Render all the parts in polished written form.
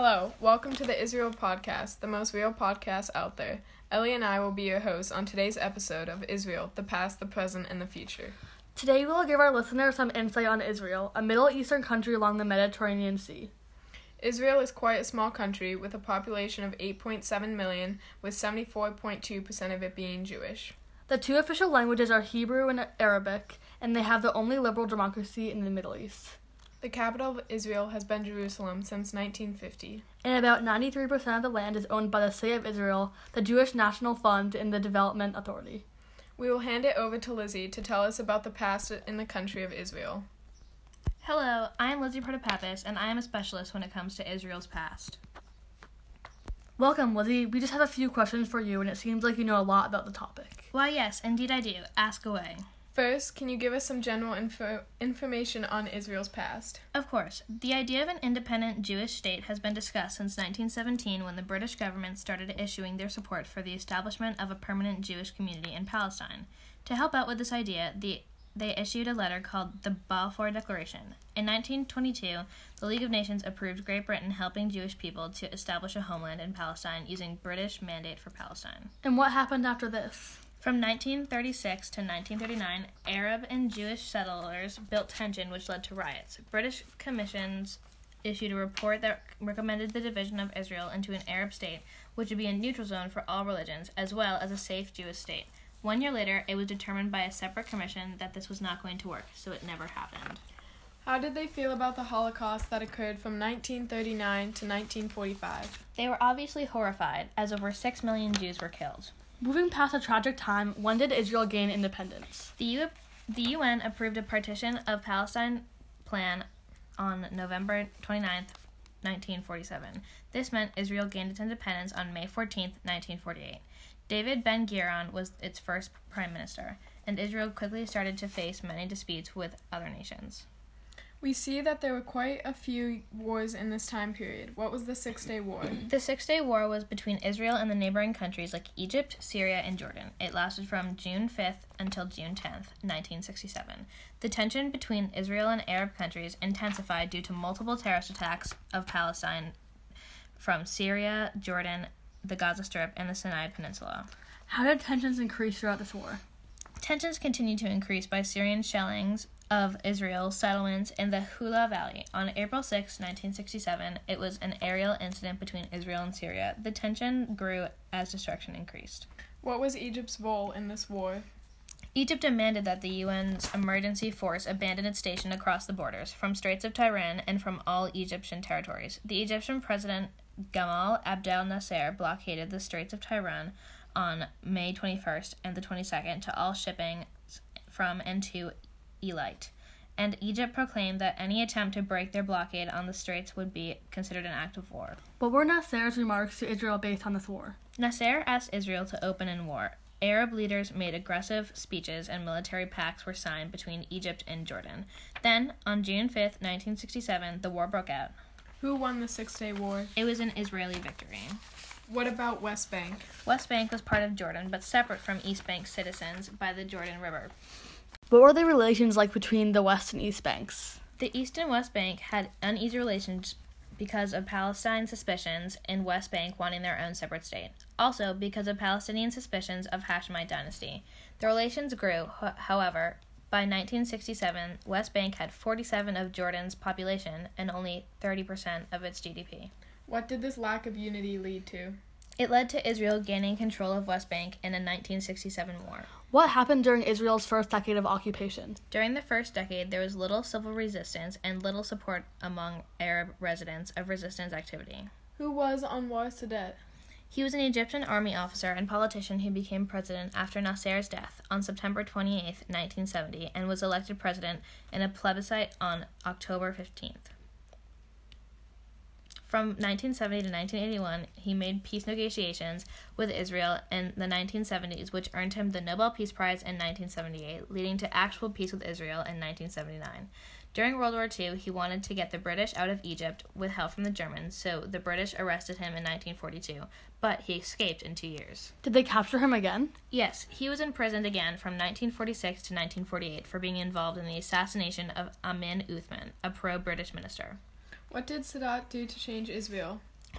Hello, welcome to the Israel Podcast, the most real podcast out there. Ellie and I will be your hosts on today's episode of Israel, the past, the present, and the future. Today we will give our listeners some insight on Israel, a Middle Eastern country along the Mediterranean Sea. Israel is quite a small country with a population of 8.7 million, with 74.2% of it being Jewish. The two official languages are Hebrew and Arabic, and they have the only liberal democracy in the Middle East. The capital of Israel has been Jerusalem since 1950. And about 93% of the land is owned by the State of Israel, the Jewish National Fund, and the Development Authority. We will hand it over to Lizzie to tell us about the past in the country of Israel. Hello, I'm Lizzie Protopapis, and I am a specialist when it comes to Israel's past. Welcome, Lizzie. We just have a few questions for you, and it seems like you know a lot about the topic. Why, yes, indeed I do. Ask away. First, can you give us some general information on Israel's past? Of course. The idea of an independent Jewish state has been discussed since 1917 when the British government started issuing their support for the establishment of a permanent Jewish community in Palestine. To help out with this idea, they issued a letter called the Balfour Declaration. In 1922, the League of Nations approved Great Britain helping Jewish people to establish a homeland in Palestine using British mandate for Palestine. And what happened after this? From 1936 to 1939, Arab and Jewish settlers built tension, which led to riots. British commissions issued a report that recommended the division of Israel into an Arab state, which would be a neutral zone for all religions, as well as a safe Jewish state. 1 year later, it was determined by a separate commission that this was not going to work, so it never happened. How did they feel about the Holocaust that occurred from 1939 to 1945? They were obviously horrified, as over 6 million Jews were killed. Moving past a tragic time, when did Israel gain independence? The UN approved a partition of Palestine plan on November 29, 1947. This meant Israel gained its independence on May 14, 1948. David Ben-Gurion was its first prime minister, and Israel quickly started to face many disputes with other nations. We see that there were quite a few wars in this time period. What was the Six-Day War? The Six-Day War was between Israel and the neighboring countries like Egypt, Syria, and Jordan. It lasted from June 5th until June 10th, 1967. The tension between Israel and Arab countries intensified due to multiple terrorist attacks of Palestine from Syria, Jordan, the Gaza Strip, and the Sinai Peninsula. How did tensions increase throughout this war? Tensions continued to increase by Syrian shellings of Israel's settlements in the Hula Valley. On April 6, 1967, it was an aerial incident between Israel and Syria. The tension grew as destruction increased. What was Egypt's role in this war? Egypt demanded that the UN's emergency force abandon its station across the borders, from Straits of Tiran and from all Egyptian territories. The Egyptian president Gamal Abdel Nasser blockaded the Straits of Tiran on May 21st and the 22nd to all shipping from and to Elite, and Egypt proclaimed that any attempt to break their blockade on the straits would be considered an act of war. What were Nasser's remarks to Israel based on this war? Nasser asked Israel to open in war. Arab leaders made aggressive speeches and military pacts were signed between Egypt and Jordan. Then, on June 5th, 1967, the war broke out. Who won the Six-Day War? It was an Israeli victory. What about West Bank? West Bank was part of Jordan, but separate from East Bank citizens by the Jordan River. What were the relations like between the West and East Banks? The East and West Bank had uneasy relations because of Palestine suspicions and West Bank wanting their own separate state. Also, because of Palestinian suspicions of Hashemite dynasty. The relations grew, however. By 1967, West Bank had 47% of Jordan's population and only 30% of its GDP. What did this lack of unity lead to? It led to Israel gaining control of West Bank in a 1967 war. What happened during Israel's first decade of occupation? During the first decade, there was little civil resistance and little support among Arab residents of resistance activity. Who was Anwar Sadat? He was an Egyptian army officer and politician who became president after Nasser's death on September 28, 1970, and was elected president in a plebiscite on October 15th. From 1970 to 1981, he made peace negotiations with Israel in the 1970s, which earned him the Nobel Peace Prize in 1978, leading to actual peace with Israel in 1979. During World War II, he wanted to get the British out of Egypt with help from the Germans, so the British arrested him in 1942, but he escaped in 2 years. Did they capture him again? Yes, he was imprisoned again from 1946 to 1948 for being involved in the assassination of Amin Uthman, a pro-British minister. What did Sadat do to change Israel?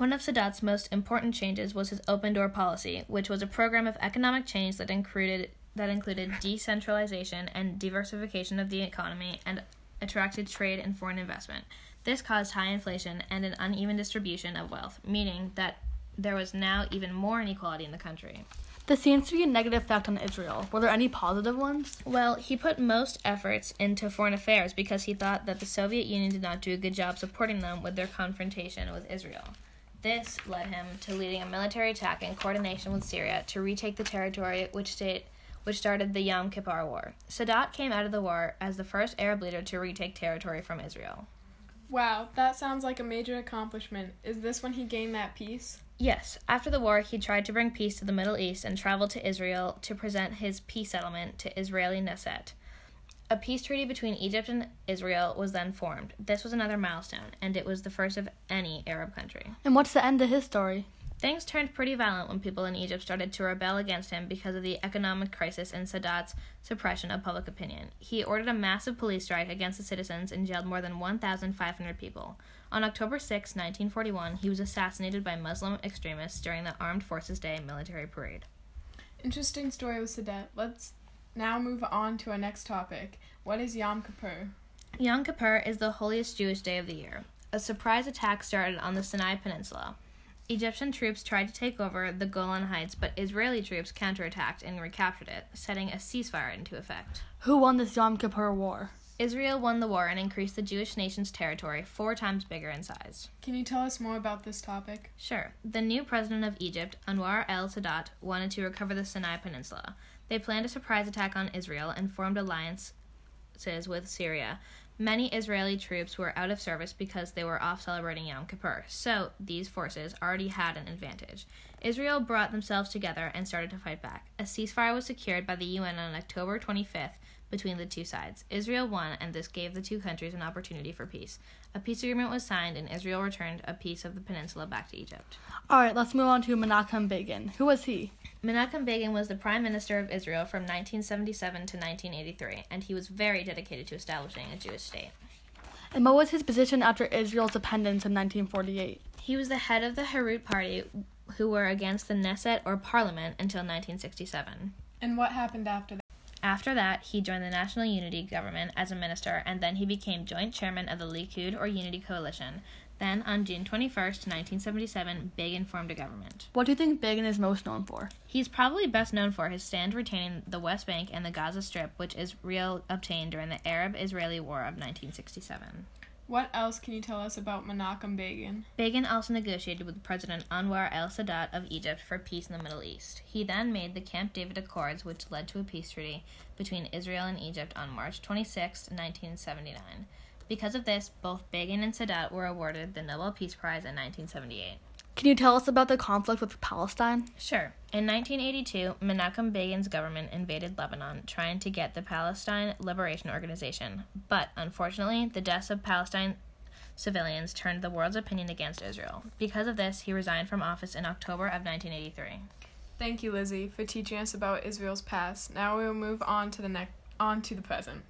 One of Sadat's most important changes was his open door policy, which was a program of economic change that included decentralization and diversification of the economy and attracted trade and foreign investment. This caused high inflation and an uneven distribution of wealth, meaning that there was now even more inequality in the country. This seems to be a negative effect on Israel. Were there any positive ones? Well, he put most efforts into foreign affairs because he thought that the Soviet Union did not do a good job supporting them with their confrontation with Israel. This led him to leading a military attack in coordination with Syria to retake the territory which started the Yom Kippur War. Sadat came out of the war as the first Arab leader to retake territory from Israel. Wow, that sounds like a major accomplishment. Is this when he gained that peace? Yes, after the war, he tried to bring peace to the Middle East and traveled to Israel to present his peace settlement to Israeli Knesset. A peace treaty between Egypt and Israel was then formed. This was another milestone, and it was the first of any Arab country. And what's the end of his story? Things turned pretty violent when people in Egypt started to rebel against him because of the economic crisis and Sadat's suppression of public opinion. He ordered a massive police strike against the citizens and jailed more than 1,500 people. On October 6, 1941, he was assassinated by Muslim extremists during the Armed Forces Day military parade. Interesting story with Sadat. Let's now move on to our next topic. What is Yom Kippur? Yom Kippur is the holiest Jewish day of the year. A surprise attack started on the Sinai Peninsula. Egyptian troops tried to take over the Golan Heights, but Israeli troops counterattacked and recaptured it, setting a ceasefire into effect. Who won this Yom Kippur War? Israel won the war and increased the Jewish nation's territory 4 times bigger in size. Can you tell us more about this topic? Sure. The new president of Egypt, Anwar el-Sadat, wanted to recover the Sinai Peninsula. They planned a surprise attack on Israel and formed alliances with Syria. Many Israeli troops were out of service because they were off celebrating Yom Kippur, so these forces already had an advantage. Israel brought themselves together and started to fight back. A ceasefire was secured by the UN on October 25th between the two sides. Israel won, and this gave the two countries an opportunity for peace. A peace agreement was signed, and Israel returned a piece of the peninsula back to Egypt. Alright, let's move on to Menachem Begin. Who was he? Menachem Begin was the Prime Minister of Israel from 1977 to 1983, and he was very dedicated to establishing a Jewish state. And what was his position after Israel's independence in 1948? He was the head of the Herut party, who were against the Knesset or Parliament until 1967. And what happened after that? After that, he joined the National Unity Government as a minister, and then he became joint chairman of the Likud or Unity Coalition. Then, on June 21st, 1977, Begin formed a government. What do you think Begin is most known for? He's probably best known for his stand retaining the West Bank and the Gaza Strip, which Israel obtained during the Arab-Israeli War of 1967. What else can you tell us about Menachem Begin? Begin also negotiated with President Anwar el-Sadat of Egypt for peace in the Middle East. He then made the Camp David Accords, which led to a peace treaty between Israel and Egypt on March 26, 1979. Because of this, both Begin and Sadat were awarded the Nobel Peace Prize in 1978. Can you tell us about the conflict with Palestine? Sure. In 1982, Menachem Begin's government invaded Lebanon, trying to get the Palestine Liberation Organization. But, unfortunately, the deaths of Palestine civilians turned the world's opinion against Israel. Because of this, he resigned from office in October of 1983. Thank you, Lizzie, for teaching us about Israel's past. Now we will move on to the present.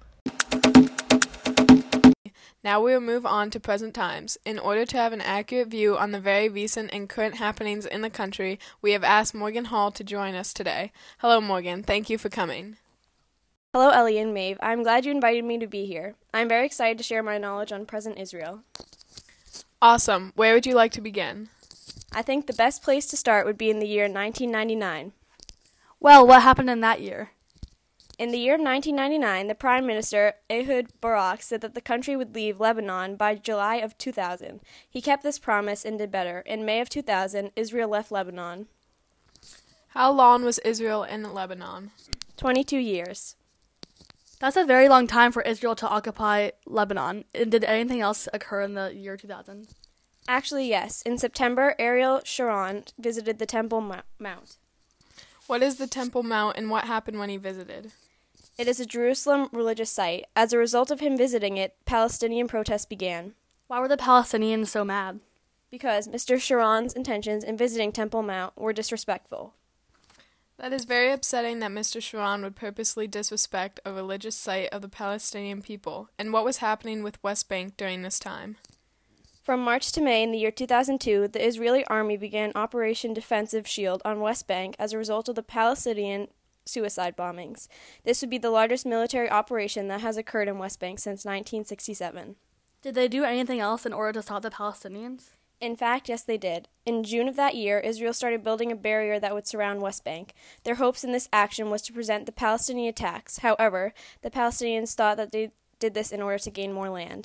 Now we will move on to present times. In order to have an accurate view on the very recent and current happenings in the country, we have asked Morgan Hall to join us today. Hello, Morgan. Thank you for coming. Hello, Ellie and Maeve. I'm glad you invited me to be here. I'm very excited to share my knowledge on present Israel. Awesome. Where would you like to begin? I think the best place to start would be in the year 1999. Well, what happened in that year? In the year 1999, the Prime Minister, Ehud Barak, said that the country would leave Lebanon by July of 2000. He kept this promise and did better. In May of 2000, Israel left Lebanon. How long was Israel in Lebanon? 22 years. That's a very long time for Israel to occupy Lebanon. And did anything else occur in the year 2000? Actually, yes. In September, Ariel Sharon visited the Temple Mount. What is the Temple Mount and what happened when he visited? It is a Jerusalem religious site. As a result of him visiting it, Palestinian protests began. Why were the Palestinians so mad? Because Mr. Sharon's intentions in visiting Temple Mount were disrespectful. That is very upsetting that Mr. Sharon would purposely disrespect a religious site of the Palestinian people. And what was happening with West Bank during this time? From March to May in the year 2002, the Israeli army began Operation Defensive Shield on West Bank as a result of the Palestinian suicide bombings. This would be the largest military operation that has occurred in West Bank since 1967. Did they do anything else in order to stop the Palestinians? In fact, yes, they did. In June of that year, Israel started building a barrier that would surround West Bank. Their hopes in this action was to prevent the Palestinian attacks. However, the Palestinians thought that they did this in order to gain more land.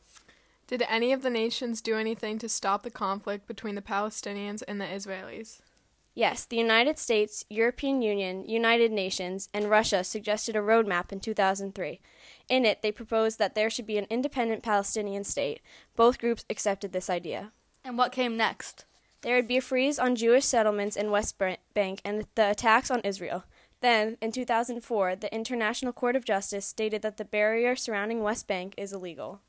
Did any of the nations do anything to stop the conflict between the Palestinians and the Israelis? Yes, the United States, European Union, United Nations, and Russia suggested a roadmap in 2003. In it, they proposed that there should be an independent Palestinian state. Both groups accepted this idea. And what came next? There would be a freeze on Jewish settlements in West Bank and the attacks on Israel. Then, in 2004, the International Court of Justice stated that the barrier surrounding West Bank is illegal.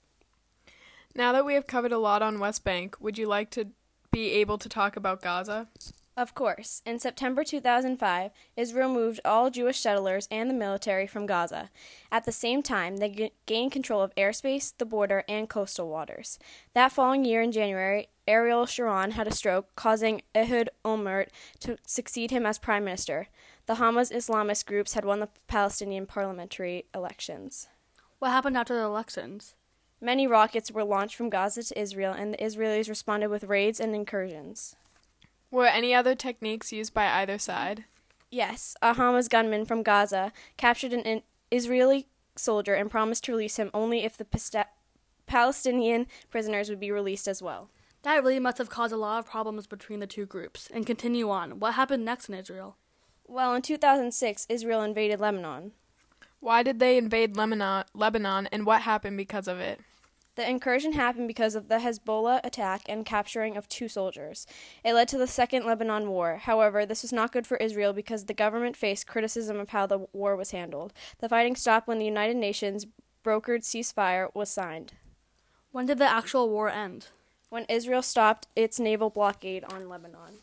Now that we have covered a lot on West Bank, would you like to be able to talk about Gaza? Of course. In September 2005, Israel moved all Jewish settlers and the military from Gaza. At the same time, they gained control of airspace, the border, and coastal waters. That following year in January, Ariel Sharon had a stroke, causing Ehud Olmert to succeed him as prime minister. The Hamas Islamist groups had won the Palestinian parliamentary elections. What happened after the elections? Many rockets were launched from Gaza to Israel, and the Israelis responded with raids and incursions. Were any other techniques used by either side? Yes, a Hamas gunman from Gaza captured an Israeli soldier and promised to release him only if the Palestinian prisoners would be released as well. That really must have caused a lot of problems between the two groups. And continue on. What happened next in Israel? Well, in 2006, Israel invaded Lebanon. Why did they invade Lebanon, and what happened because of it? The incursion happened because of the Hezbollah attack and capturing of 2 soldiers. It led to the Second Lebanon War. However, this was not good for Israel because the government faced criticism of how the war was handled. The fighting stopped when the United Nations brokered ceasefire was signed. When did the actual war end? When Israel stopped its naval blockade on Lebanon.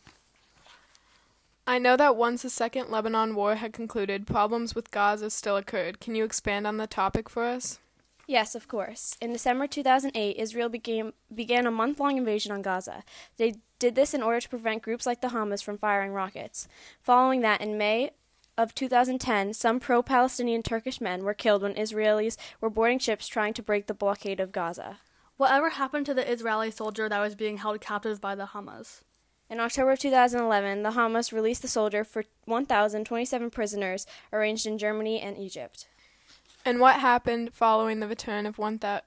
I know that once the Second Lebanon War had concluded, problems with Gaza still occurred. Can you expand on the topic for us? Yes, of course. In December 2008, Israel began a month-long invasion on Gaza. They did this in order to prevent groups like the Hamas from firing rockets. Following that, in May of 2010, some pro-Palestinian Turkish men were killed when Israelis were boarding ships trying to break the blockade of Gaza. Whatever happened to the Israeli soldier that was being held captive by the Hamas? In October of 2011, the Hamas released the soldier for 1,027 prisoners arranged in Germany and Egypt. And what happened following the return of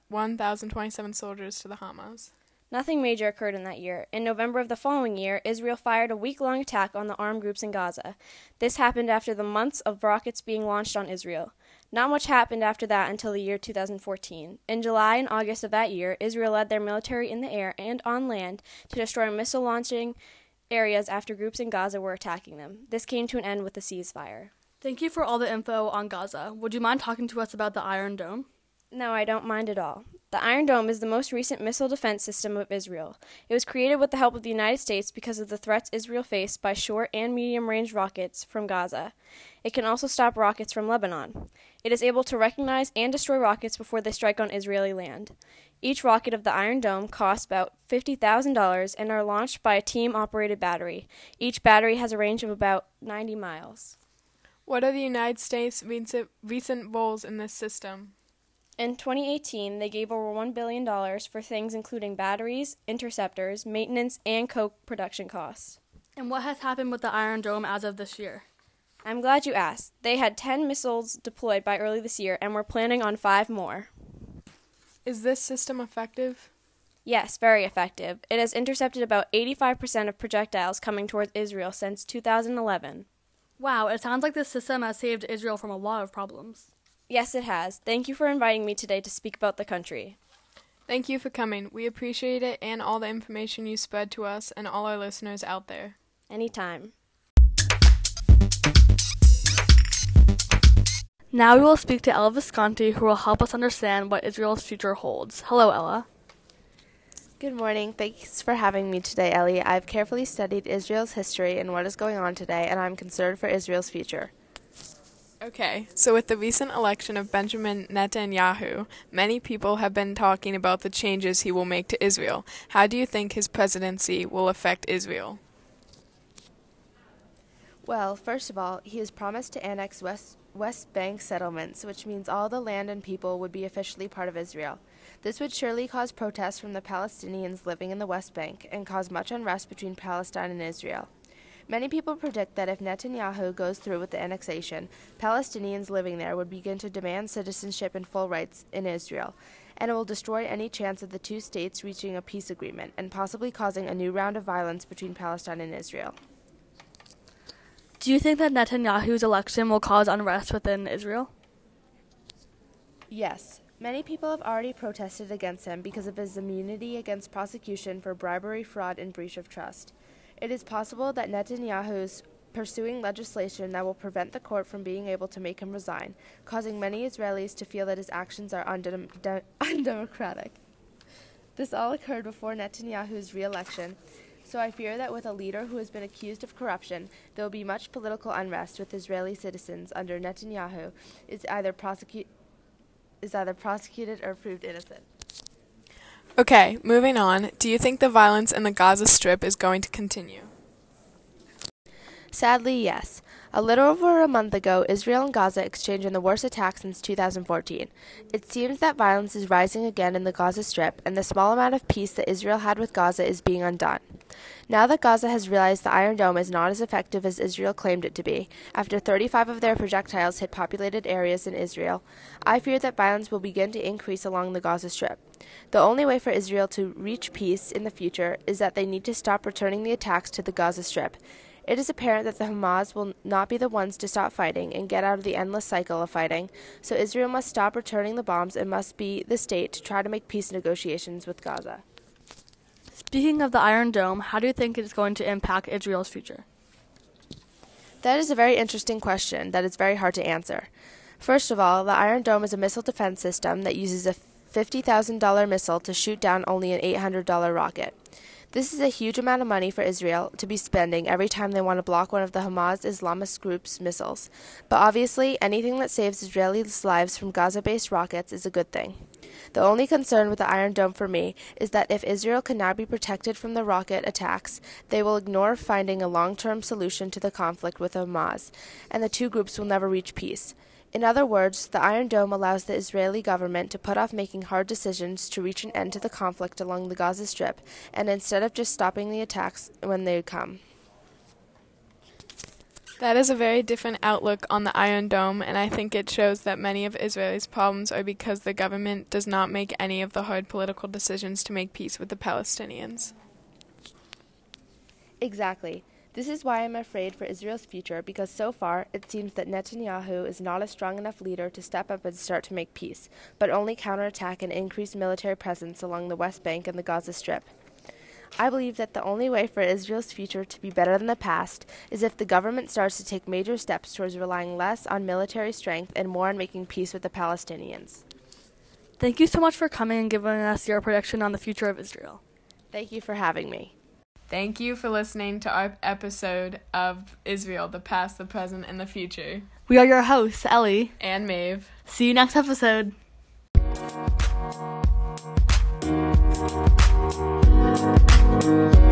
1,027 soldiers to the Hamas? Nothing major occurred in that year. In November of the following year, Israel fired a week-long attack on the armed groups in Gaza. This happened after the months of rockets being launched on Israel. Not much happened after that until the year 2014. In July and August of that year, Israel led their military in the air and on land to destroy missile launching areas after groups in Gaza were attacking them. This came to an end with the ceasefire. Thank you for all the info on Gaza. Would you mind talking to us about the Iron Dome? No, I don't mind at all. The Iron Dome is the most recent missile defense system of Israel. It was created with the help of the United States because of the threats Israel faced by short and medium-range rockets from Gaza. It can also stop rockets from Lebanon. It is able to recognize and destroy rockets before they strike on Israeli land. Each rocket of the Iron Dome costs about $50,000 and are launched by a team-operated battery. Each battery has a range of about 90 miles. What are the United States' recent roles in this system? In 2018, they gave over $1 billion for things including batteries, interceptors, maintenance, and co-production costs. And what has happened with the Iron Dome as of this year? I'm glad you asked. They had 10 missiles deployed by early this year and were planning on 5 more. Is this system effective? Yes, very effective. It has intercepted about 85% of projectiles coming towards Israel since 2011. Wow, it sounds like this system has saved Israel from a lot of problems. Yes, it has. Thank you for inviting me today to speak about the country. Thank you for coming. We appreciate it and all the information you spread to us and all our listeners out there. Anytime. Now we will speak to Ella Visconti, who will help us understand what Israel's future holds. Hello, Ella. Good morning. Thanks for having me today, Ellie. I've carefully studied Israel's history and what is going on today, and I'm concerned for Israel's future. Okay, so with the recent election of Benjamin Netanyahu, many people have been talking about the changes he will make to Israel. How do you think his presidency will affect Israel? Well, first of all, he has promised to annex West Bank settlements, which means all the land and people would be officially part of Israel. This would surely cause protests from the Palestinians living in the West Bank and cause much unrest between Palestine and Israel. Many people predict that if Netanyahu goes through with the annexation, Palestinians living there would begin to demand citizenship and full rights in Israel, and it will destroy any chance of the two states reaching a peace agreement and possibly causing a new round of violence between Palestine and Israel. Do you think that Netanyahu's election will cause unrest within Israel? Yes. Many people have already protested against him because of his immunity against prosecution for bribery, fraud, and breach of trust. It is possible that Netanyahu is pursuing legislation that will prevent the court from being able to make him resign, causing many Israelis to feel that his actions are undemocratic. This all occurred before Netanyahu's re-election, so I fear that with a leader who has been accused of corruption, there will be much political unrest with Israeli citizens under Netanyahu is either prosecuted or proved innocent. Okay, moving on. Do you think the violence in the Gaza Strip is going to continue? Sadly, yes. A little over a month ago, Israel and Gaza exchanged in the worst attack since 2014. It seems that violence is rising again in the Gaza Strip, and the small amount of peace that Israel had with Gaza is being undone. Now that Gaza has realized the Iron Dome is not as effective as Israel claimed it to be, after 35 of their projectiles hit populated areas in Israel, I fear that violence will begin to increase along the Gaza Strip. The only way for Israel to reach peace in the future is that they need to stop returning the attacks to the Gaza Strip. It is apparent that the Hamas will not be the ones to stop fighting and get out of the endless cycle of fighting, so Israel must stop returning the bombs and must be the state to try to make peace negotiations with Gaza. Speaking of the Iron Dome, how do you think it is going to impact Israel's future? That is a very interesting question that is very hard to answer. First of all, the Iron Dome is a missile defense system that uses a $50,000 missile to shoot down only an $800 rocket. This is a huge amount of money for Israel to be spending every time they want to block one of the Hamas Islamist group's missiles. But obviously, anything that saves Israelis' lives from Gaza-based rockets is a good thing. The only concern with the Iron Dome for me is that if Israel can now be protected from the rocket attacks, they will ignore finding a long-term solution to the conflict with Hamas, and the two groups will never reach peace. In other words, the Iron Dome allows the Israeli government to put off making hard decisions to reach an end to the conflict along the Gaza Strip, and instead of just stopping the attacks when they come. That is a very different outlook on the Iron Dome, and I think it shows that many of Israel's problems are because the government does not make any of the hard political decisions to make peace with the Palestinians. Exactly. This is why I'm afraid for Israel's future, because so far it seems that Netanyahu is not a strong enough leader to step up and start to make peace, but only counterattack and increase military presence along the West Bank and the Gaza Strip. I believe that the only way for Israel's future to be better than the past is if the government starts to take major steps towards relying less on military strength and more on making peace with the Palestinians. Thank you so much for coming and giving us your prediction on the future of Israel. Thank you for having me. Thank you for listening to our episode of Israel, the past, the present, and the future. We are your hosts, Ellie and Maeve. See you next episode. Thank you.